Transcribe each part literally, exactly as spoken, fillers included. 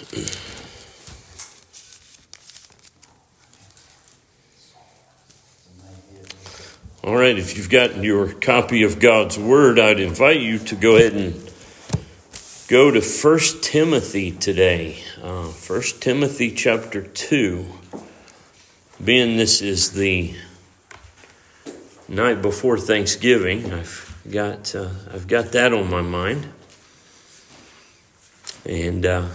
All right, if you've got your copy of God's Word, I'd invite you to go ahead and go to First Timothy today. Uh, First Timothy chapter two. Being this is the night before Thanksgiving, I've got uh, I've got that on my mind, and uh,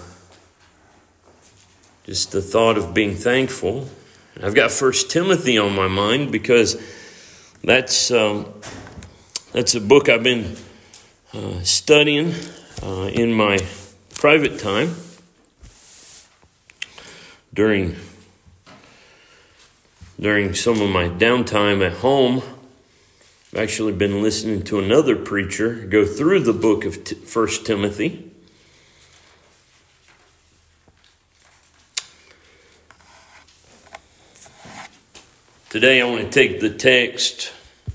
just the thought of being thankful. I've got First Timothy on my mind because that's um, that's a book I've been uh, studying uh, in my private time during during some of my downtime at home. I've actually been listening to another preacher go through the book of T- First Timothy. Today I want to take the text,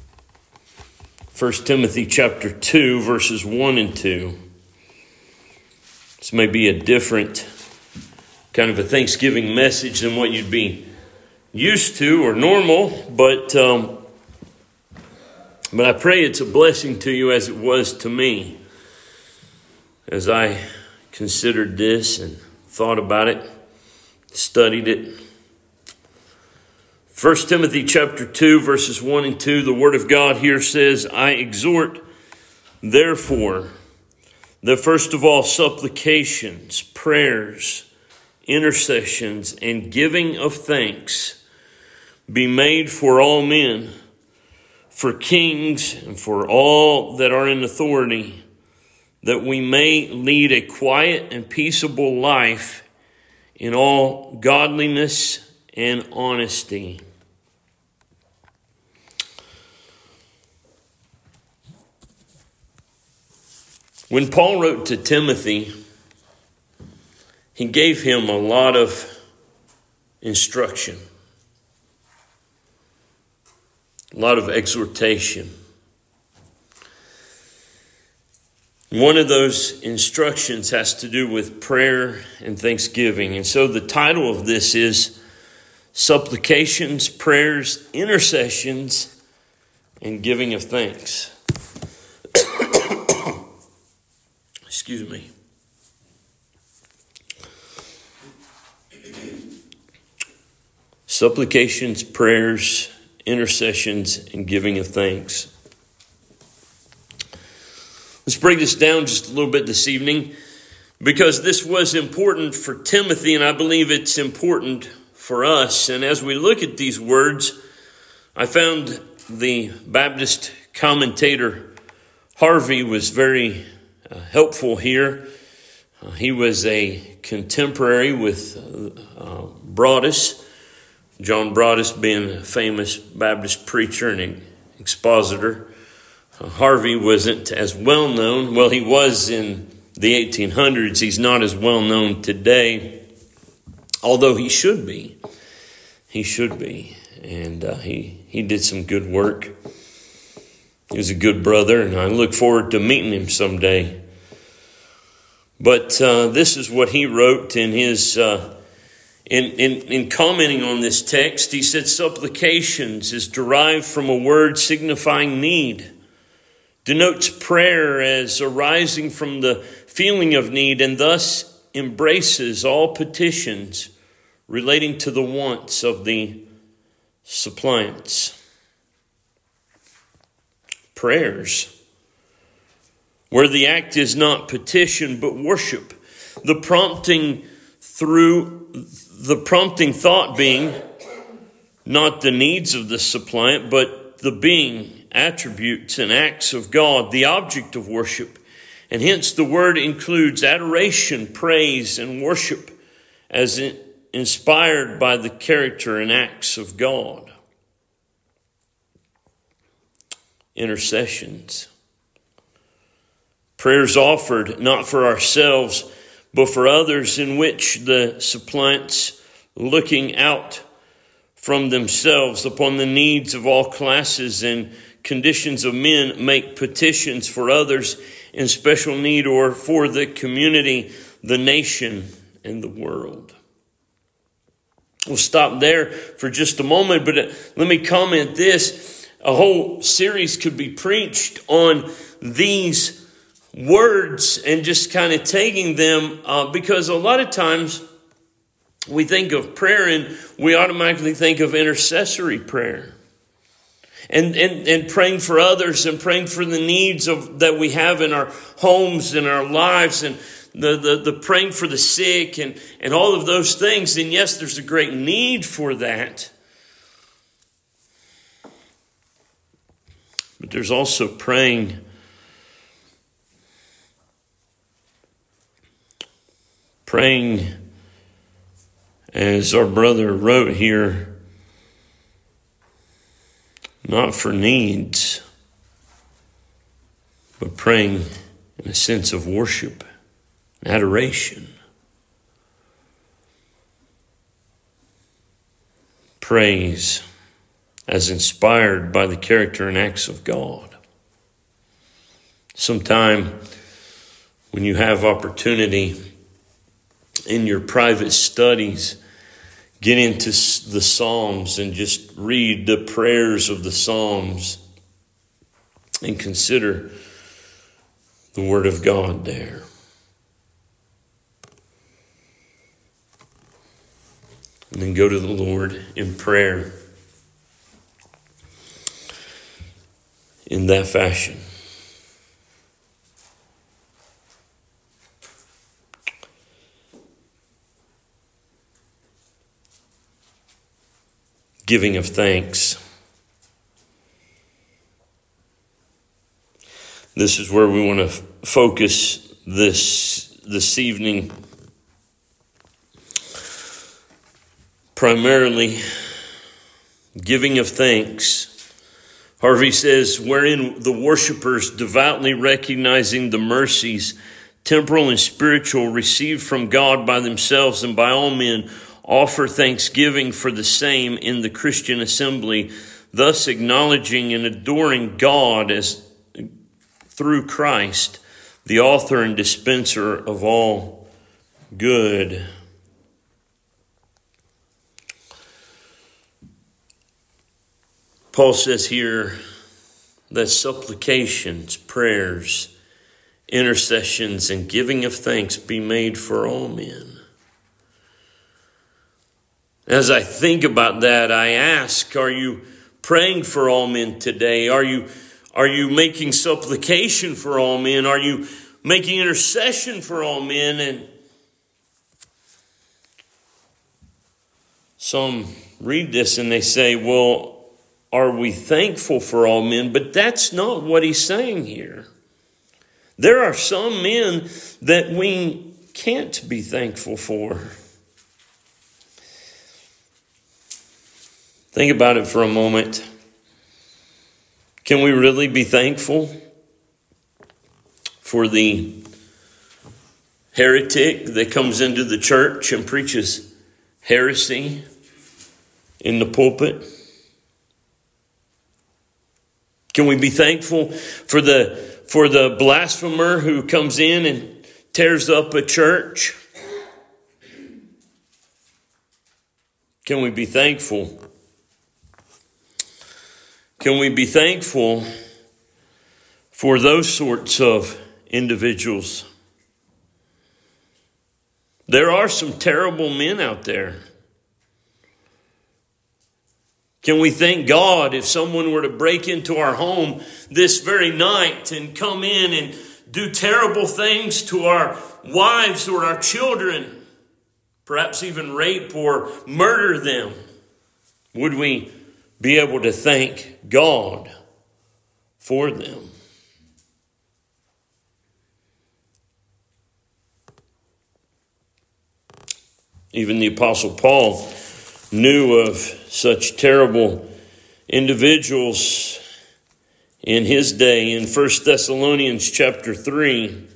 First Timothy chapter two, verses one and two. This may be a different kind of a Thanksgiving message than what you'd be used to or normal, but um, but I pray it's a blessing to you as it was to me as I considered this and thought about it, studied it. First Timothy chapter two, verses one and two, the Word of God here says, I exhort, therefore, that first of all supplications, prayers, intercessions, and giving of thanks be made for all men, for kings, and for all that are in authority, that we may lead a quiet and peaceable life in all godliness and honesty. When Paul wrote to Timothy, he gave him a lot of instruction, a lot of exhortation. One of those instructions has to do with prayer and thanksgiving. And so the title of this is Supplications, Prayers, Intercessions, and Giving of Thanks. Excuse me. Supplications, prayers, intercessions, and giving of thanks. Let's break this down just a little bit this evening, because this was important for Timothy, and I believe it's important for us. And as we look at these words, I found the Baptist commentator Harvey was very uh, helpful here. Uh, he was a contemporary with uh, Broadus, John Broadus being a famous Baptist preacher and expositor. Uh, Harvey wasn't as well known. Well, he was in the eighteen hundreds. He's not as well known today, although he should be. He should be. And uh, he, he did some good work. He was a good brother, and I look forward to meeting him someday. But uh, this is what he wrote in his, uh, in, in, in commenting on this text. He said, supplications is derived from a word signifying need, denotes prayer as arising from the feeling of need, and thus embraces all petitions relating to the wants of the suppliants. Prayers, where the act is not petition but worship, the prompting through the prompting thought being not the needs of the suppliant, but the being, attributes, and acts of God, the object of worship. And hence the word includes adoration, praise, and worship as in, inspired by the character and acts of God. Intercessions. Prayers offered not for ourselves, but for others, in which the suppliants, looking out from themselves upon the needs of all classes and conditions of men, make petitions for others in special need or for the community, the nation, and the world. We'll stop there for just a moment, but let me comment this. A whole series could be preached on these words and just kind of taking them, uh, because a lot of times we think of prayer and we automatically think of intercessory prayer. And, and and praying for others and praying for the needs of that we have in our homes and our lives, and the, the, the praying for the sick and, and all of those things. And yes, there's a great need for that. But there's also praying praying as our brother wrote here, not for needs, but praying in a sense of worship, adoration. Praise as inspired by the character and acts of God. Sometime when you have opportunity in your private studies, get into the Psalms and just read the prayers of the Psalms and consider the Word of God there. And then go to the Lord in prayer in that fashion. Giving of thanks. This is where we want to focus this this evening. Primarily, giving of thanks. Harvey says, wherein the worshipers, devoutly recognizing the mercies, temporal and spiritual, received from God by themselves and by all men, offer thanksgiving for the same in the Christian assembly, thus acknowledging and adoring God as through Christ, the author and dispenser of all good. Paul says here that supplications, prayers, intercessions, and giving of thanks be made for all men. As I think about that, I ask, are you praying for all men today? Are you, are you making supplication for all men? Are you making intercession for all men? And some read this and they say, well, are we thankful for all men? But that's not what he's saying here. There are some men that we can't be thankful for. Think about it for a moment. Can we really be thankful for the heretic that comes into the church and preaches heresy in the pulpit? Can we be thankful for the for the blasphemer who comes in and tears up a church? Can we be thankful? Can we be thankful for those sorts of individuals? There are some terrible men out there. Can we thank God if someone were to break into our home this very night and come in and do terrible things to our wives or our children, perhaps even rape or murder them? Would we be able to thank God for them? Even the Apostle Paul knew of such terrible individuals in his day. In First Thessalonians chapter three,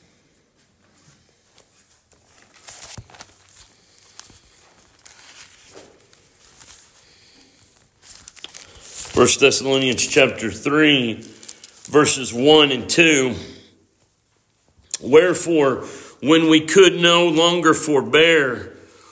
First Thessalonians chapter three, verses one and two. Wherefore, when we could no longer forbear.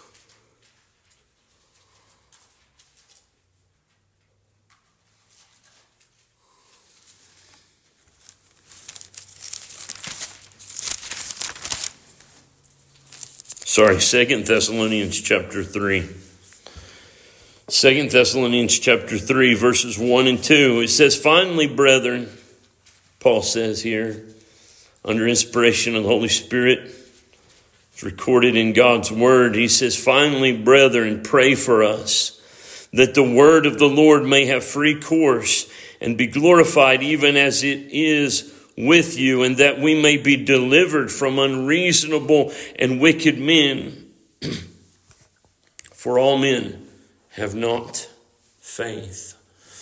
Sorry, Second Thessalonians chapter three. Second Thessalonians chapter three, verses one and two. It says, finally, brethren, Paul says here, under inspiration of the Holy Spirit, it's recorded in God's word. He says, finally, brethren, pray for us, that the word of the Lord may have free course and be glorified even as it is with you, and that we may be delivered from unreasonable and wicked men. For all men have not faith.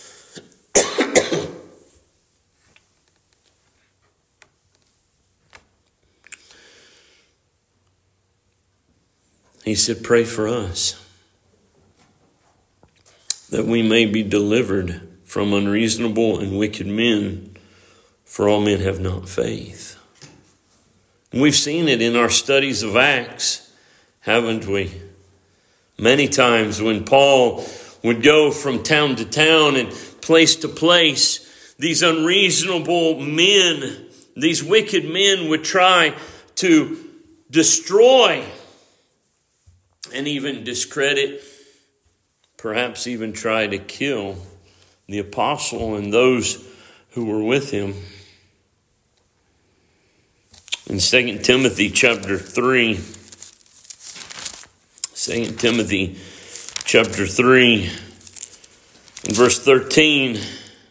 He said, pray for us, that we may be delivered from unreasonable and wicked men. For all men have not faith. And we've seen it in our studies of Acts, haven't we? Many times when Paul would go from town to town and place to place, these unreasonable men, these wicked men would try to destroy and even discredit, perhaps even try to kill the apostle and those who were with him. In Second Timothy chapter three, Second Timothy chapter three, in verse thirteen,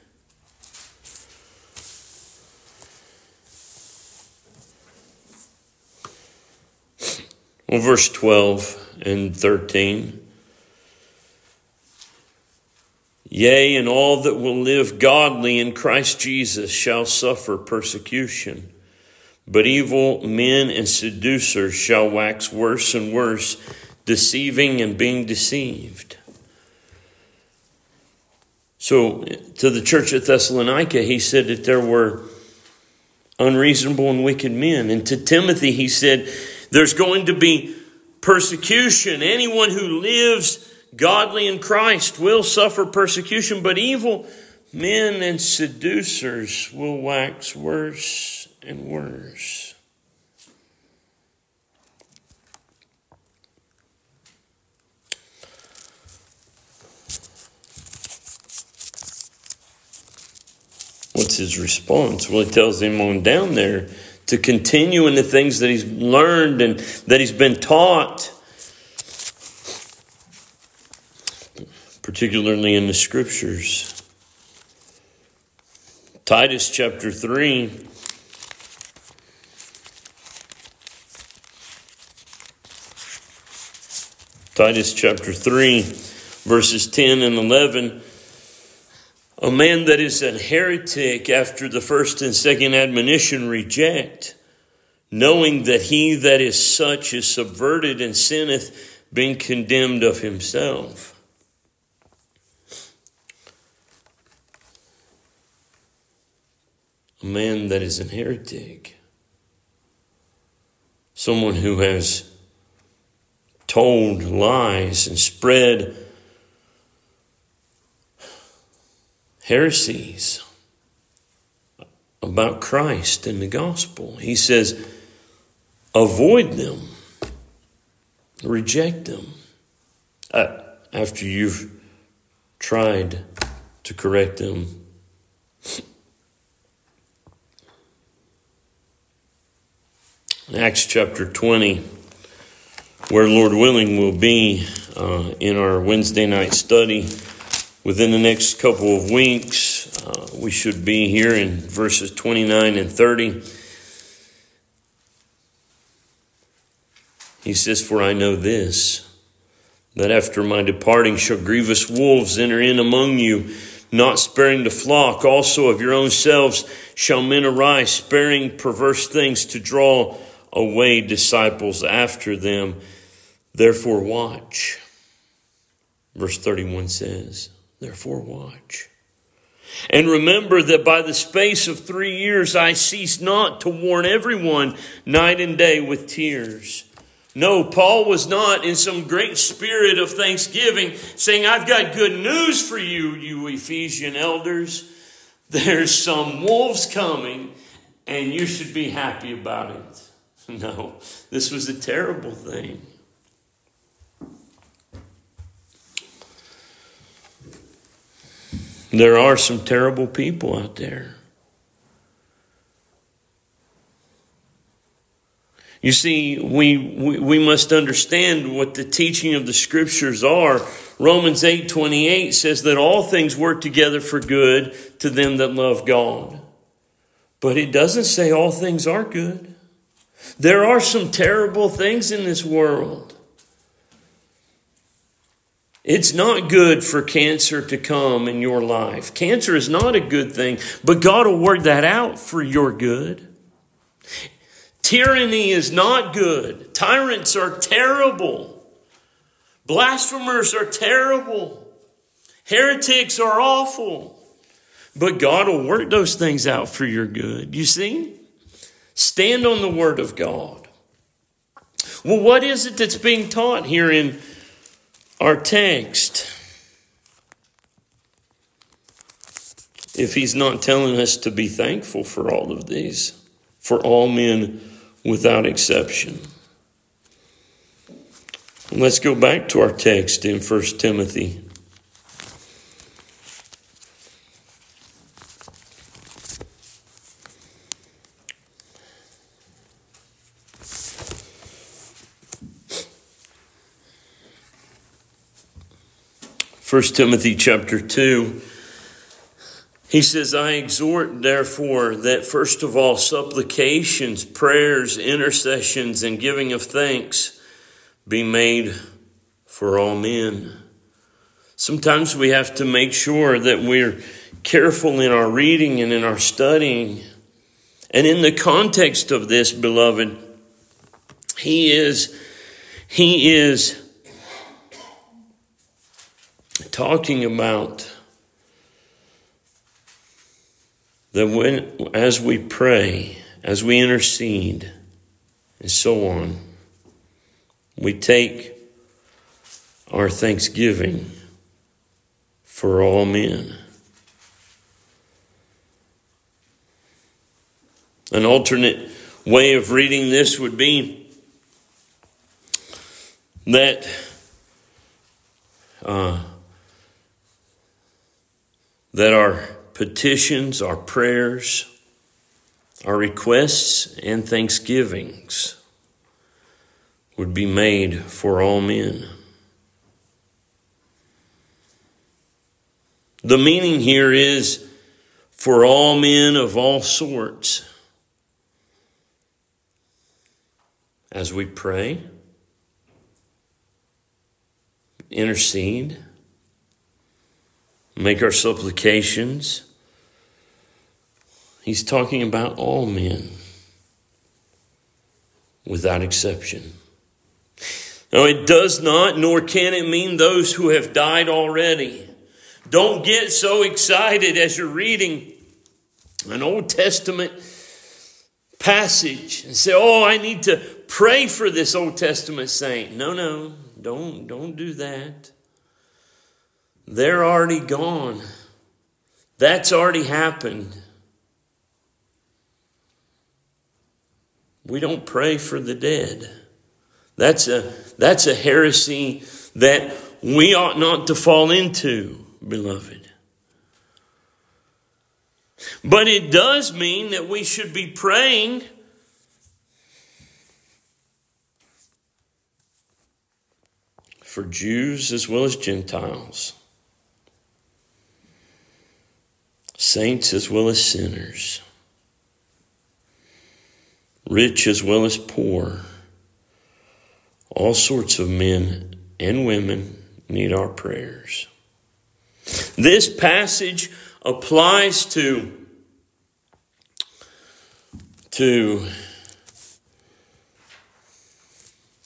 well, verse twelve and thirteen. Yea, and all that will live godly in Christ Jesus shall suffer persecution. But evil men and seducers shall wax worse and worse, deceiving and being deceived. So to the church at Thessalonica, he said that there were unreasonable and wicked men. And to Timothy, he said, there's going to be persecution. Anyone who lives godly in Christ will suffer persecution, but evil men and seducers will wax worse and worse. What's his response? Well, he tells him on down there to continue in the things that he's learned and that he's been taught, particularly in the scriptures. Titus chapter three. Titus chapter three, verses ten and eleven. A man that is an heretic after the first and second admonition reject, knowing that he that is such is subverted and sinneth, being condemned of himself. A man that is an heretic. Someone who has told lies and spread heresies about Christ and the gospel. He says, avoid them. Reject them. Uh, after you've tried to correct them. Acts chapter twenty, where Lord willing we'll be uh, in our Wednesday night study within the next couple of weeks. Uh, we should be here in verses twenty-nine and thirty. He says, for I know this, that after my departing shall grievous wolves enter in among you, not sparing the flock. Also of your own selves shall men arise, sparing perverse things to draw away disciples after them. Therefore watch. Verse thirty-one says, therefore watch. And remember that by the space of three years I ceased not to warn everyone night and day with tears. No, Paul was not in some great spirit of thanksgiving saying, I've got good news for you, you Ephesian elders. There's some wolves coming and you should be happy about it. No, this was a terrible thing. There are some terrible people out there. You see, we, we we must understand what the teaching of the Scriptures are. Romans eight twenty-eight says that all things work together for good to them that love God. But it doesn't say all things are good. There are some terrible things in this world. It's not good for cancer to come in your life. Cancer is not a good thing, but God will work that out for your good. Tyranny is not good. Tyrants are terrible. Blasphemers are terrible. Heretics are awful. But God will work those things out for your good. You see? Stand on the Word of God. Well, what is it that's being taught here in our text? If he's not telling us to be thankful for all of these, for all men without exception. Let's go back to our text in First Timothy. First Timothy chapter two. He says, I exhort, therefore, that first of all, supplications, prayers, intercessions, and giving of thanks be made for all men. Sometimes we have to make sure that we're careful in our reading and in our studying. And in the context of this, beloved, he is, he is talking about that when, as we pray, as we intercede, and so on, we take our thanksgiving for all men. An alternate way of reading this would be that uh, that our petitions, our prayers, our requests, and thanksgivings would be made for all men. The meaning here is for all men of all sorts. As we pray, intercede, make our supplications, he's talking about all men without exception. Now, it does not, nor can it mean those who have died already. Don't get so excited as you're reading an Old Testament passage and say, oh, I need to pray for this Old Testament saint. No, no, don't, don't do that. They're already gone. That's already happened. We don't pray for the dead. That's a, that's a heresy that we ought not to fall into, beloved. But it does mean that we should be praying for Jews as well as Gentiles, saints as well as sinners, rich as well as poor. All sorts of men and women need our prayers. This passage applies to, to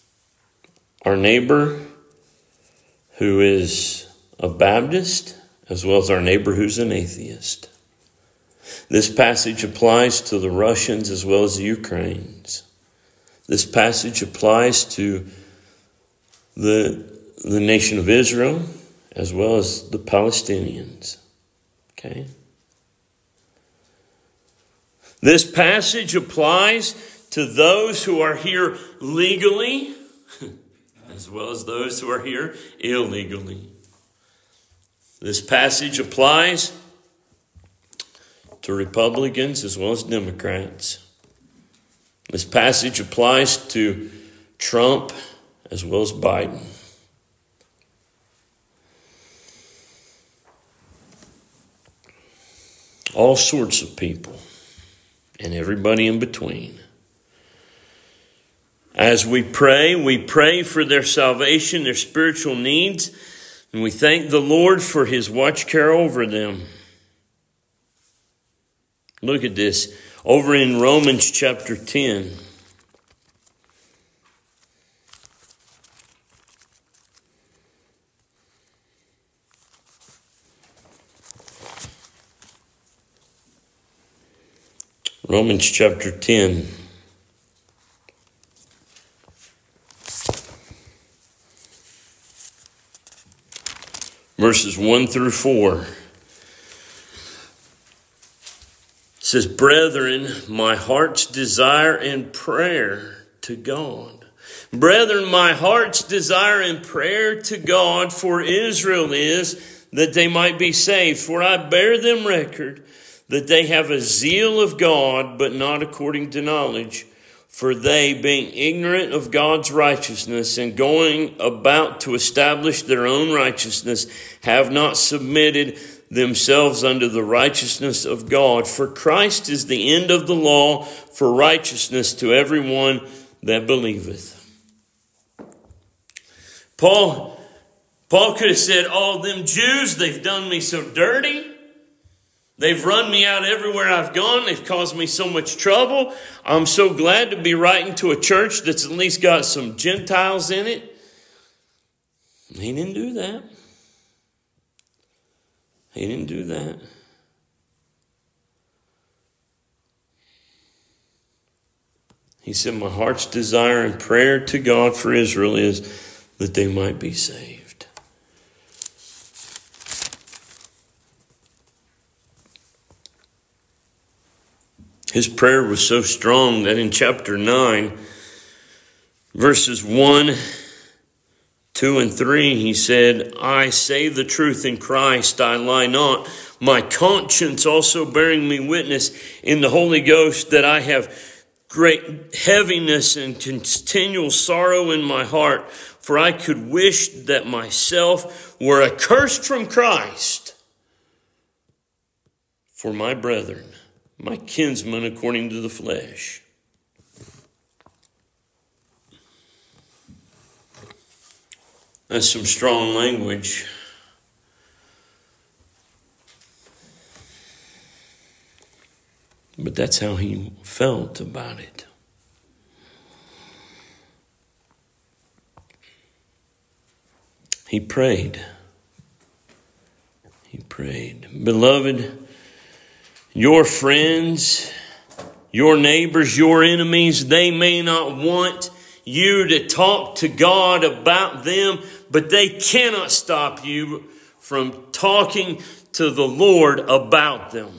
our neighbor who is a Baptist, as well as our neighbor who's an atheist. This passage applies to the Russians as well as the Ukrainians. This passage applies to the, the nation of Israel as well as the Palestinians. Okay? This passage applies to those who are here legally as well as those who are here illegally. This passage applies to Republicans as well as Democrats. This passage applies to Trump as well as Biden. All sorts of people and everybody in between. As we pray, we pray for their salvation, their spiritual needs, and we thank the Lord for his watch care over them. Look at this over in Romans chapter ten. Romans chapter ten. Verses one through four. It says, Brethren, my heart's desire and prayer to God. Brethren, my heart's desire and prayer to God for Israel is that they might be saved. For I bear them record that they have a zeal of God, but not according to knowledge. For they, being ignorant of God's righteousness and going about to establish their own righteousness, have not submitted themselves unto the righteousness of God. For Christ is the end of the law for righteousness to everyone that believeth. Paul, Paul could have said, oh, them Jews, they've done me so dirty. They've run me out everywhere I've gone. They've caused me so much trouble. I'm so glad to be writing to a church that's at least got some Gentiles in it. He didn't do that. He didn't do that. He said, my heart's desire and prayer to God for Israel is that they might be saved. His prayer was so strong that in chapter nine, verses one, two, and three, he said, I say the truth in Christ, I lie not. My conscience also bearing me witness in the Holy Ghost that I have great heaviness and continual sorrow in my heart. For I could wish that myself were accursed from Christ for my brethren, my kinsmen according to the flesh. That's some strong language. But that's how he felt about it. He prayed. He prayed. Beloved, your friends, your neighbors, your enemies, they may not want you to talk to God about them, but they cannot stop you from talking to the Lord about them.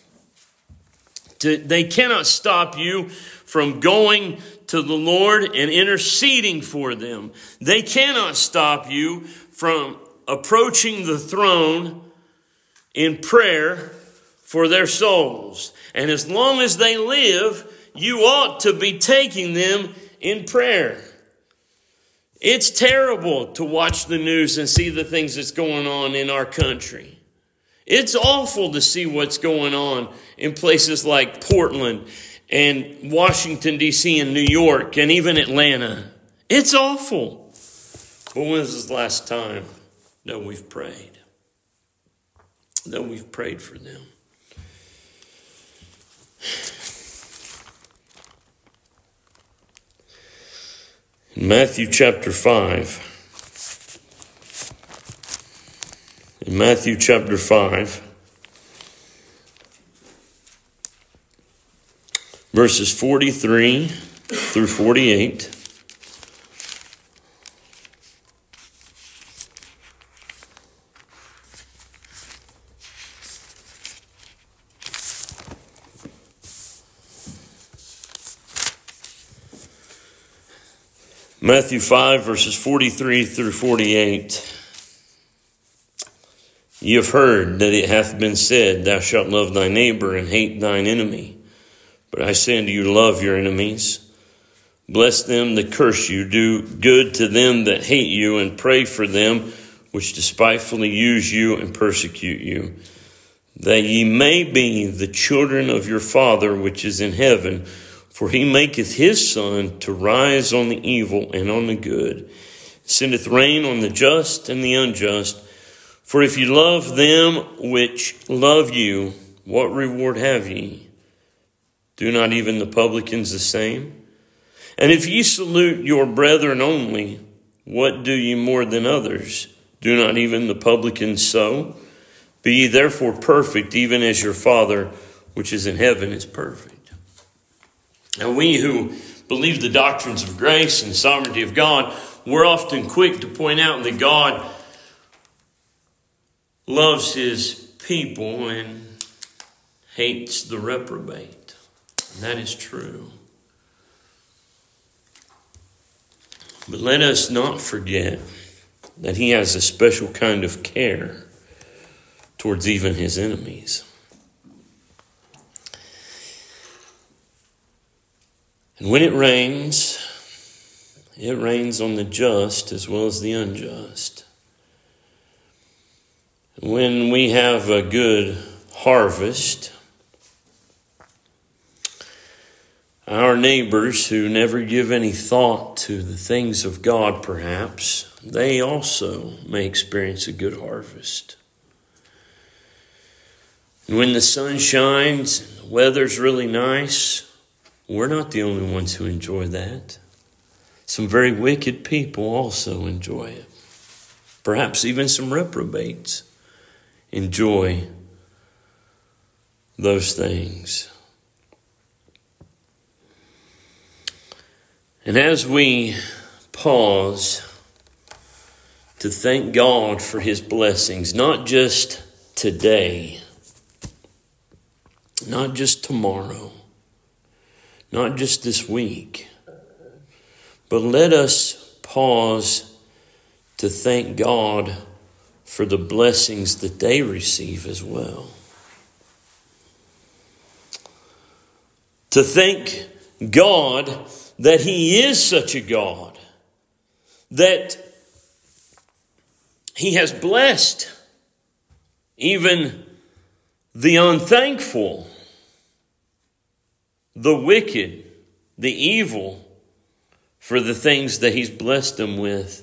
They cannot stop you from going to the Lord and interceding for them. They cannot stop you from approaching the throne in prayer for their souls. And as long as they live, you ought to be taking them in prayer. It's terrible to watch the news and see the things that's going on in our country. It's awful to see what's going on in places like Portland and Washington, D C and New York and even Atlanta. It's awful. But when was the last time that we've prayed? That we've prayed for them? In Matthew chapter five, In Matthew chapter five, verses forty-three through forty-eight. Matthew five, verses forty-three through forty-eight. Ye have heard that it hath been said, Thou shalt love thy neighbor and hate thine enemy. But I say unto you, love your enemies. Bless them that curse you. Do good to them that hate you, and pray for them which despitefully use you and persecute you, that ye may be the children of your Father which is in heaven. For he maketh his sun to rise on the evil and on the good, sendeth rain on the just and the unjust. For if you love them which love you, what reward have ye? Do not even the publicans the same? And if ye salute your brethren only, what do ye more than others? Do not even the publicans so? Be ye therefore perfect, even as your Father which is in heaven is perfect. Now we who believe the doctrines of grace and sovereignty of God, we're often quick to point out that God loves his people and hates the reprobate. And that is true. But let us not forget that he has a special kind of care towards even his enemies. And when it rains, it rains on the just as well as the unjust. When we have a good harvest, our neighbors who never give any thought to the things of God, perhaps, they also may experience a good harvest. And when the sun shines and the weather's really nice, we're not the only ones who enjoy that. Some very wicked people also enjoy it. Perhaps even some reprobates enjoy those things. And as we pause to thank God for his blessings, not just today, not just tomorrow, not just this week, but let us pause to thank God for the blessings that they receive as well. To thank God that he is such a God, that he has blessed even the unthankful, the wicked, the evil, for the things that he's blessed them with.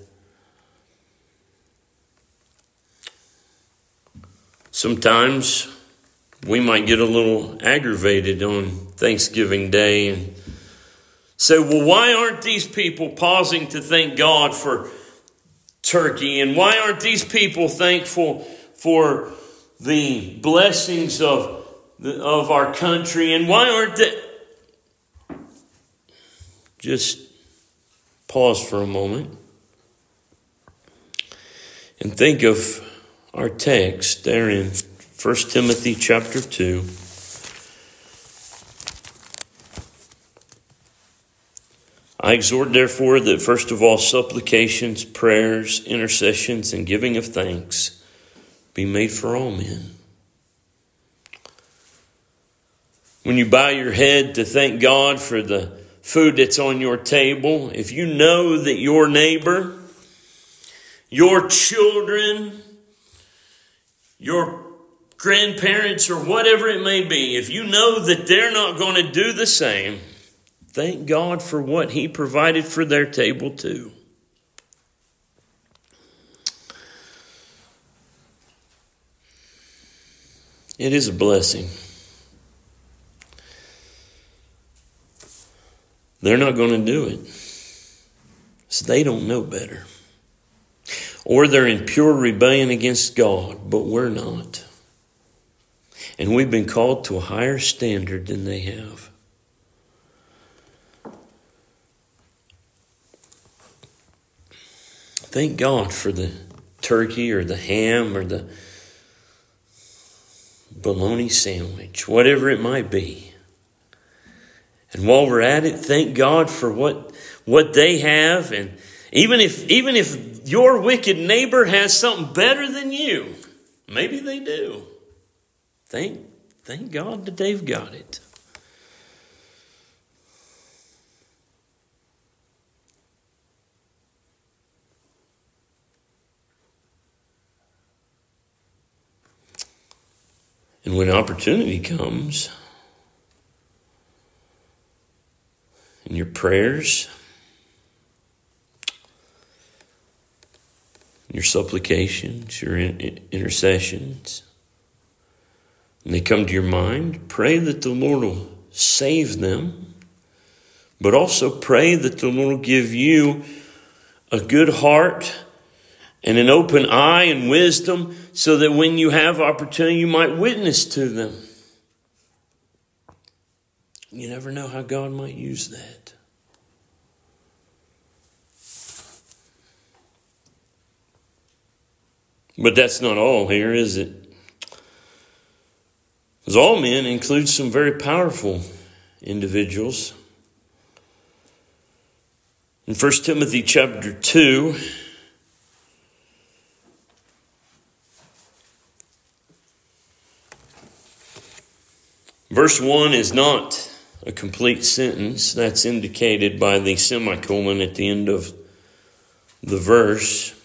Sometimes we might get a little aggravated on Thanksgiving Day and say, well, why aren't these people pausing to thank God for turkey? And why aren't these people thankful for the blessings of, the, of our country? And why aren't they? Just pause for a moment and think of our text there in First Timothy chapter two. I exhort, therefore, that first of all supplications, prayers, intercessions, and giving of thanks be made for all men. When you bow your head to thank God for the food that's on your table, if you know that your neighbor, your children, your grandparents, or whatever it may be, if you know that they're not going to do the same, thank God for what he provided for their table too. It is a blessing. They're not going to do it, so they don't know better. or they're in pure rebellion against God, but we're not. And we've been called to a higher standard than they have. Thank God for the turkey or the ham or the bologna sandwich, whatever it might be. And while we're at it, thank God for what, what they have. And even if, even if your wicked neighbor has something better than you, maybe they do. Thank, thank God that they've got it. And when opportunity comes, in your prayers, your supplications, your intercessions, and they come to your mind, pray that the Lord will save them, but also pray that the Lord will give you a good heart and an open eye and wisdom so that when you have opportunity, you might witness to them. You never know how God might use that. But that's not all here, is it? Because all men include some very powerful individuals. In First Timothy chapter two, verse one is not a complete sentence. That's indicated by the semicolon at the end of the verse.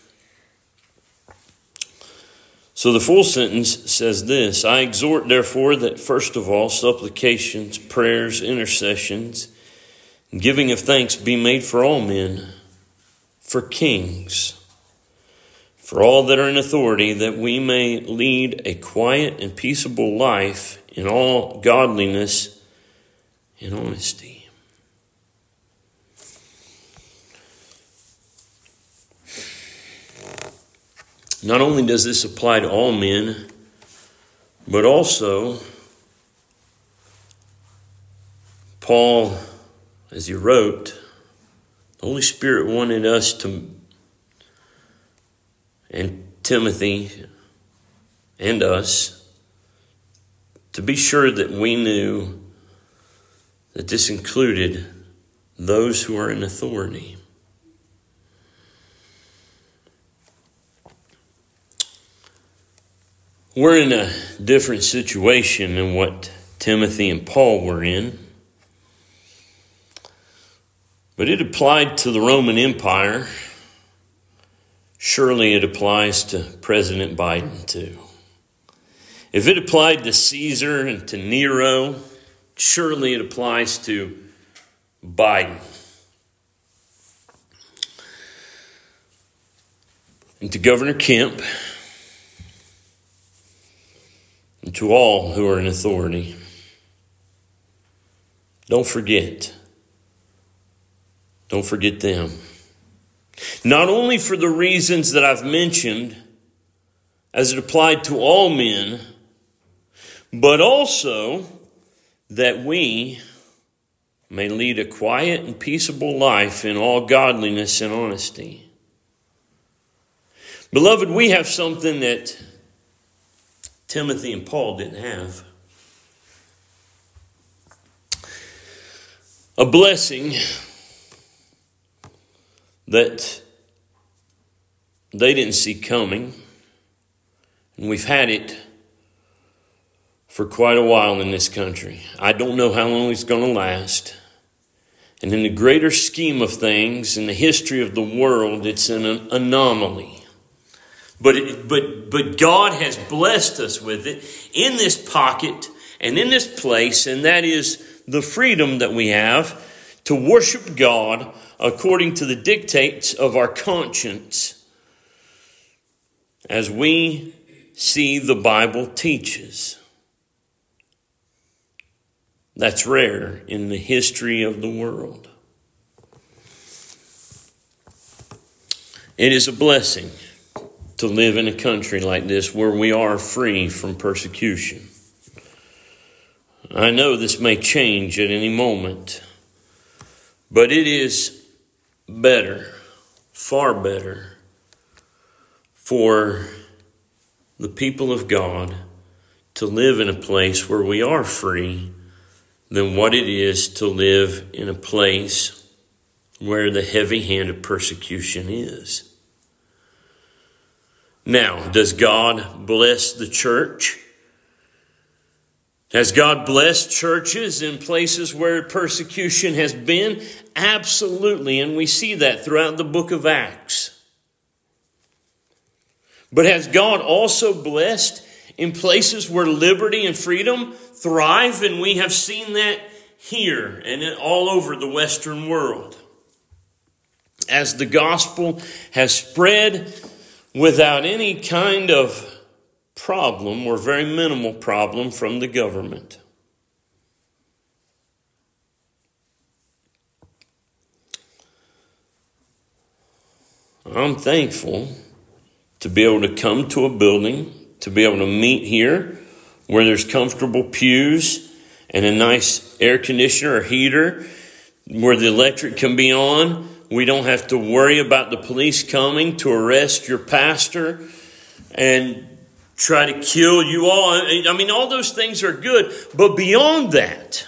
So the full sentence says this: I exhort, therefore, that first of all, supplications, prayers, intercessions, and giving of thanks be made for all men, for kings, for all that are in authority, that we may lead a quiet and peaceable life in all godliness and honesty. Not only does this apply to all men, but also Paul, as he wrote, the Holy Spirit wanted us to, and Timothy and us, to be sure that we knew that this included those who are in authority. We're in a different situation than what Timothy and Paul were in. But it applied to the Roman Empire. Surely it applies to President Biden too. If it applied to Caesar and to Nero, surely it applies to Biden. And to Governor Kemp, and to all who are in authority. Don't forget. Don't forget them. Not only for the reasons that I've mentioned, as it applied to all men, but also that we may lead a quiet and peaceable life in all godliness and honesty. Beloved, we have something that Timothy and Paul didn't have. A blessing that they didn't see coming. And we've had it for quite a while in this country. I don't know how long it's going to last. And in the greater scheme of things, in the history of the world, it's an anomaly. But it, but but God has blessed us with it in this pocket and in this place, and that is the freedom that we have to worship God according to the dictates of our conscience, as we see the Bible teaches. That's rare in the history of the world. It is a blessing. to live in a country like this where we are free from persecution. I know this may change at any moment, but it is better, far better, for the people of God to live in a place where we are free than what it is to live in a place where the heavy hand of persecution is. Now, does God bless the church? Has God blessed churches in places where persecution has been? Absolutely, and we see that throughout the book of Acts. But has God also blessed in places where liberty and freedom thrive? And we have seen that here and all over the Western world. As the gospel has spread without any kind of problem or very minimal problem from the government. I'm thankful to be able to come to a building, to be able to meet here where there's comfortable pews and a nice air conditioner or heater where the electric can be on. We don't have to worry about the police coming to arrest your pastor and try to kill you all. I mean, all those things are good. But beyond that,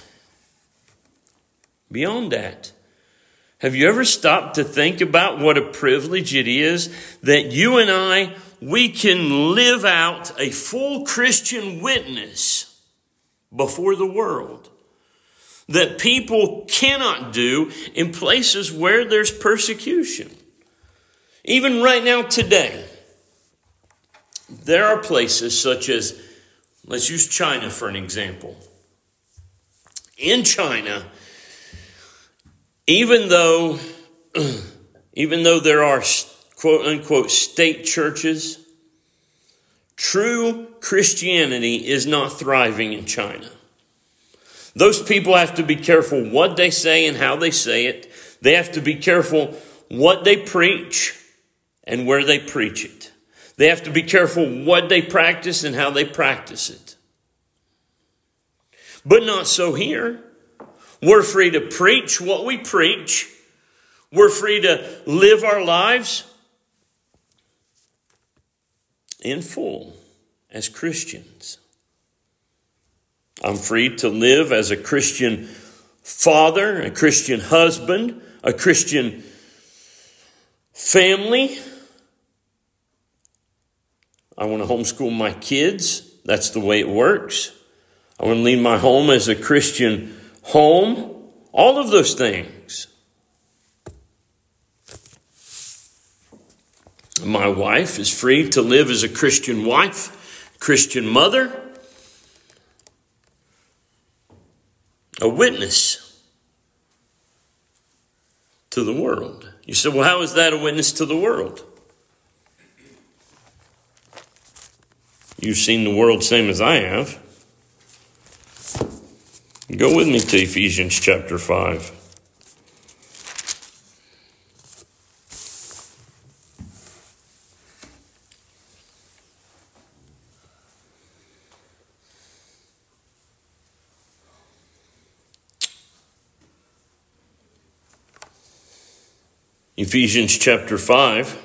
beyond that, have you ever stopped to think about what a privilege it is that you and I, we can live out a full Christian witness before the world that people cannot do in places where there's persecution? Even right now today, there are places such as, let's use China for an example. In China, even though, even though there are quote unquote state churches, true Christianity is not thriving in China. Those people have to be careful what they say and how they say it. They have to be careful what they preach and where they preach it. They have to be careful what they practice and how they practice it. But not so here. We're free to preach what we preach. We're free to live our lives in full as Christians. I'm free to live as a Christian father, a Christian husband, a Christian family. I want to homeschool my kids. That's the way it works. I want to lead my home as a Christian home. All of those things. My wife is free to live as a Christian wife, Christian mother, a witness to the world. You say, well, how is that a witness to the world? You've seen the world same as I have. Go with me to Ephesians chapter five. Ephesians chapter five.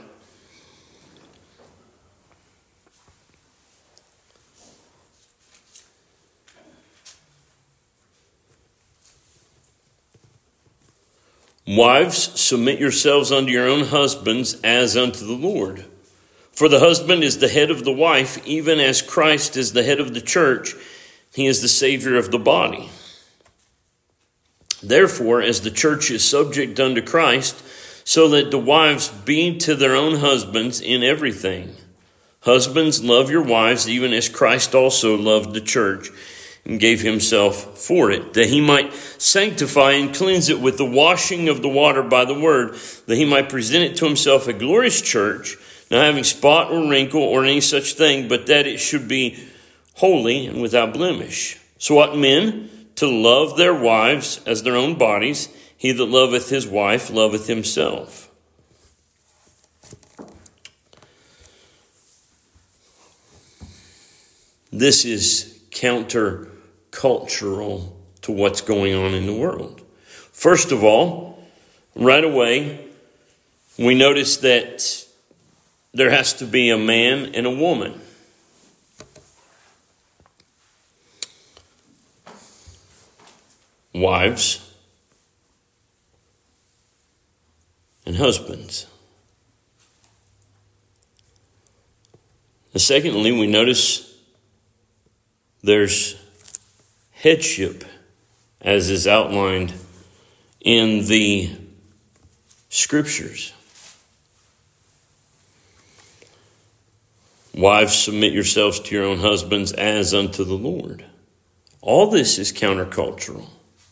Wives, submit yourselves unto your own husbands as unto the Lord. For the husband is the head of the wife, even as Christ is the head of the church. He is the Savior of the body. Therefore, as the church is subject unto Christ, so let the wives be to their own husbands in everything. Husbands, love your wives, even as Christ also loved the church and gave himself for it, that he might sanctify and cleanse it with the washing of the water by the word, that he might present it to himself a glorious church, not having spot or wrinkle or any such thing, but that it should be holy and without blemish. So ought men to love their wives as their own bodies. He that loveth his wife loveth himself. this is counter-cultural to what's going on in the world. First of all, right away, we notice that there has to be a man and a woman. Wives and husbands. And secondly, we notice there's headship, as is outlined in the scriptures. Wives, submit yourselves to your own husbands as unto the Lord. All this is countercultural.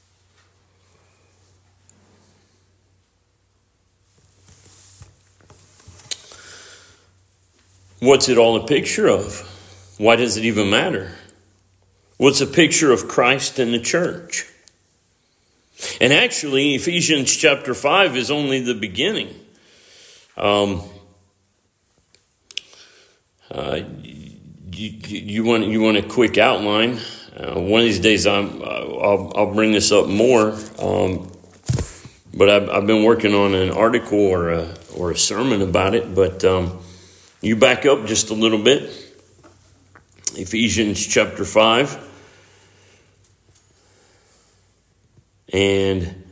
What's it all a picture of? Why does it even matter? What's a picture of Christ and the church? And actually, Ephesians chapter five is only the beginning. Um, uh, you, you want you want a quick outline? Uh, one of these days, I'm uh, I'll, I'll bring this up more. Um, but I've, I've been working on an article or a or a sermon about it. But um, you back up just a little bit. Ephesians chapter five. And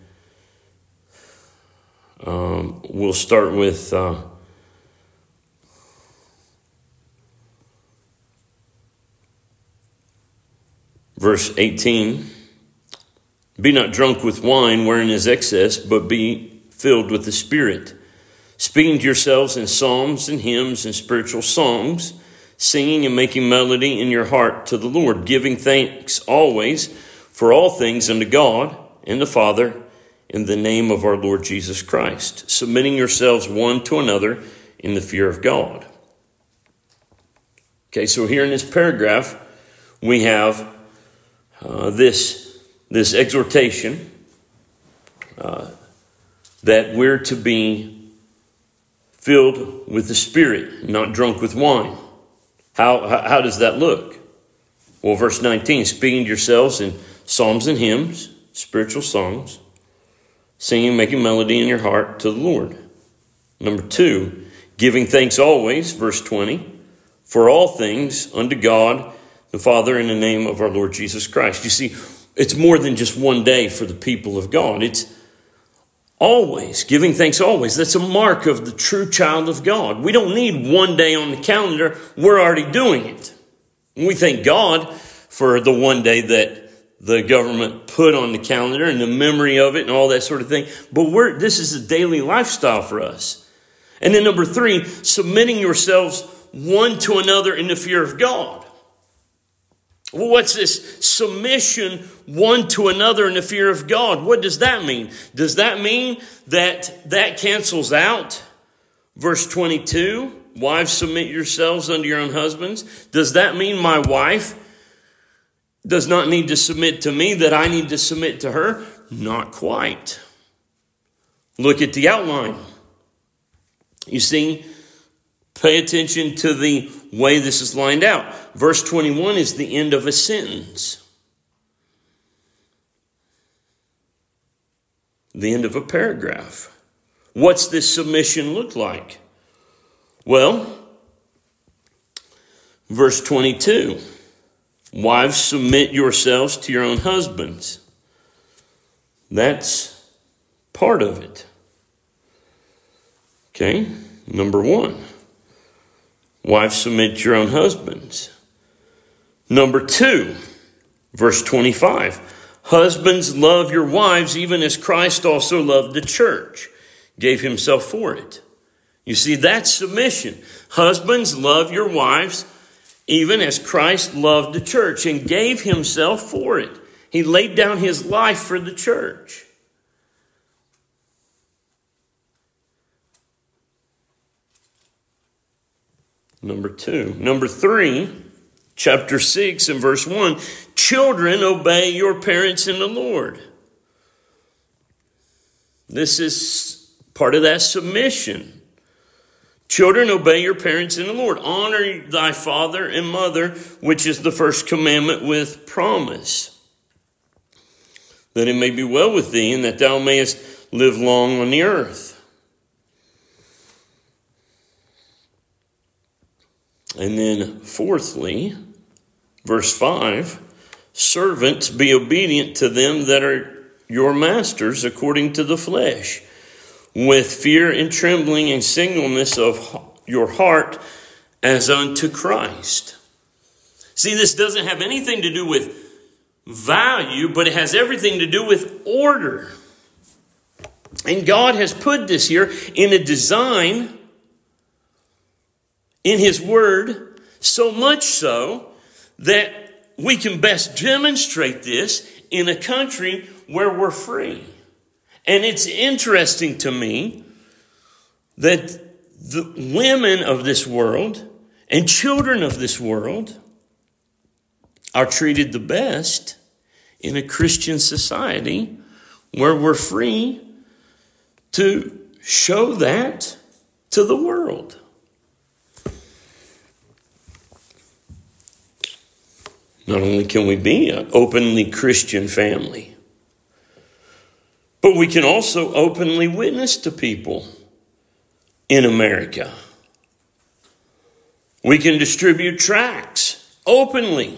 um, we'll start with uh, verse eighteen. Be not drunk with wine wherein is excess, but be filled with the Spirit, speaking to yourselves in psalms and hymns and spiritual songs, singing and making melody in your heart to the Lord, giving thanks always for all things unto God and the Father, in the name of our Lord Jesus Christ, submitting yourselves one to another in the fear of God. Okay, so here in this paragraph, we have uh, this, this exhortation uh, that we're to be filled with the Spirit, not drunk with wine. How, how, how does that look? Well, verse nineteen, speaking to yourselves in psalms and hymns, spiritual songs, singing, making melody in your heart to the Lord. Number two, giving thanks always, verse twenty, for all things unto God the Father in the name of our Lord Jesus Christ. You see, it's more than just one day for the people of God. It's always, giving thanks always. That's a mark of the true child of God. We don't need one day on the calendar. We're already doing it. And we thank God for the one day that the government put on the calendar and the memory of it and all that sort of thing. But we're, this is a daily lifestyle for us. And then number three, submitting yourselves one to another in the fear of God. Well, what's this? Submission one to another in the fear of God. What does that mean? Does that mean that that cancels out verse twenty-two? Wives, submit yourselves unto your own husbands. Does that mean my wife does not need to submit to me, that I need to submit to her? Not quite. Look at the outline. You see, pay attention to the way this is lined out. Verse twenty-one is the end of a sentence. The end of a paragraph. What's this submission look like? Well, verse twenty-two. Wives, submit yourselves to your own husbands. That's part of it. Okay, number one. Wives, submit to your own husbands. Number two, verse twenty-five. Husbands, love your wives, even as Christ also loved the church, gave himself for it. You see, that's submission. Husbands, love your wives, even as Christ loved the church and gave himself for it. He laid down his life for the church. Number two. Number three, chapter six and verse one. Children, obey your parents in the Lord. This is part of that submission. Children, obey your parents in the Lord. Honor thy father and mother, which is the first commandment with promise, that it may be well with thee, and that thou mayest live long on the earth. And then fourthly, verse five, servants, be obedient to them that are your masters according to the flesh, with fear and trembling and singleness of your heart as unto Christ. See, this doesn't have anything to do with value, but it has everything to do with order. And God has put this here in a design in His Word, so much so that we can best demonstrate this in a country where we're free. And it's interesting to me that the women of this world and children of this world are treated the best in a Christian society where we're free to show that to the world. Not only can we be an openly Christian family, but we can also openly witness to people in America. We can distribute tracts openly.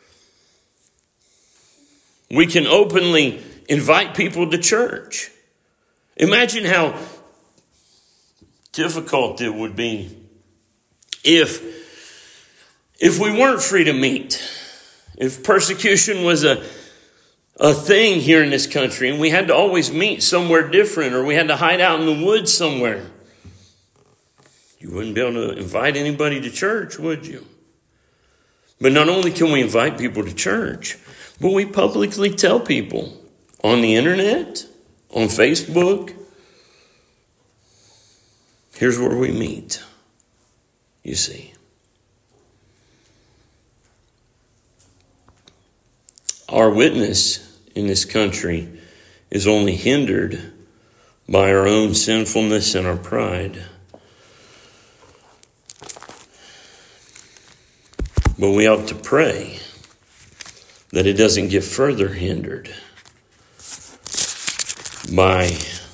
We can openly invite people to church. Imagine how difficult it would be if, if we weren't free to meet. If persecution was a, a thing here in this country and we had to always meet somewhere different, or we had to hide out in the woods somewhere, you wouldn't be able to invite anybody to church, would you? But not only can we invite people to church, but we publicly tell people on the internet, on Facebook, here's where we meet, you see. Our witness in this country is only hindered by our own sinfulness and our pride. But we ought to pray that it doesn't get further hindered by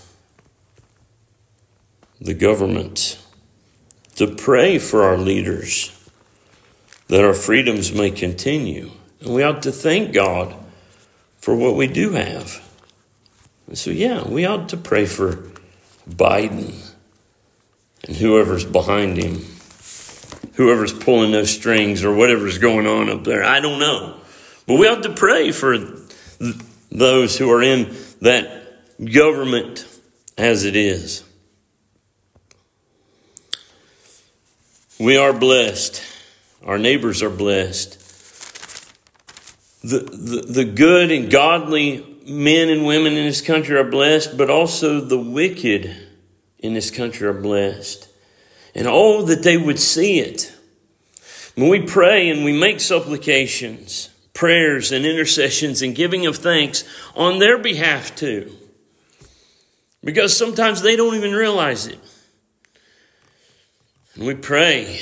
the government. To pray for our leaders that our freedoms may continue. And we ought to thank God for what we do have. And so, yeah, we ought to pray for Biden and whoever's behind him, whoever's pulling those strings or whatever's going on up there. I don't know. But we ought to pray for th- those who are in that government as it is. We are blessed. Our neighbors are blessed. The, the, the good and godly men and women in this country are blessed, but also the wicked in this country are blessed. And oh, that they would see it. When we pray and we make supplications, prayers and intercessions and giving of thanks on their behalf too. Because sometimes they don't even realize it. And we pray.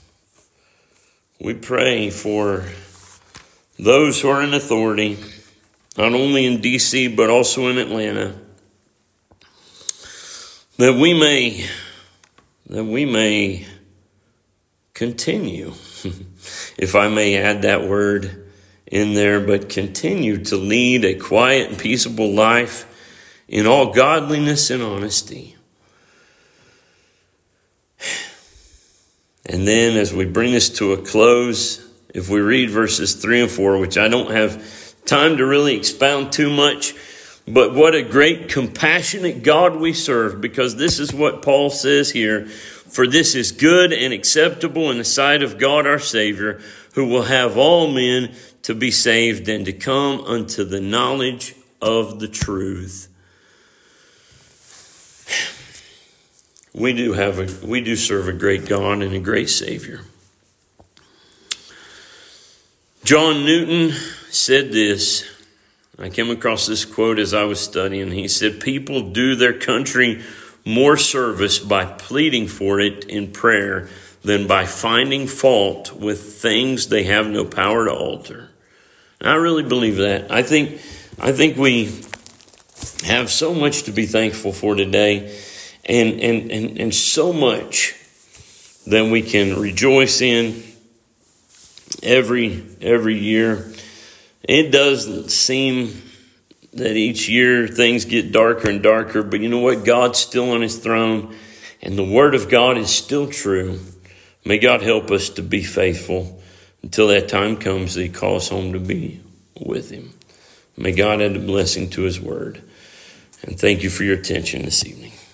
We pray for those who are in authority, not only in D C, but also in Atlanta, that we may, that we may continue, if I may add that word in there, but continue to lead a quiet and peaceable life in all godliness and honesty. And then as we bring this to a close, if we read verses three and four, which I don't have time to really expound too much, but what a great compassionate God we serve, because this is what Paul says here. For this is good and acceptable in the sight of God our Savior, who will have all men to be saved and to come unto the knowledge of the truth. We do have a, we do serve a great God and a great Savior. John Newton said this. I came across this quote as I was studying. He said, people do their country more service by pleading for it in prayer than by finding fault with things they have no power to alter. And I really believe that. I think, I think we have so much to be thankful for today, and, and, and, and so much that we can rejoice in every, every year. It does seem that each year things get darker and darker, but you know what? God's still on his throne, and the word of God is still true. May God help us to be faithful until that time comes that he calls home to be with him. May God add a blessing to his word. And thank you for your attention this evening.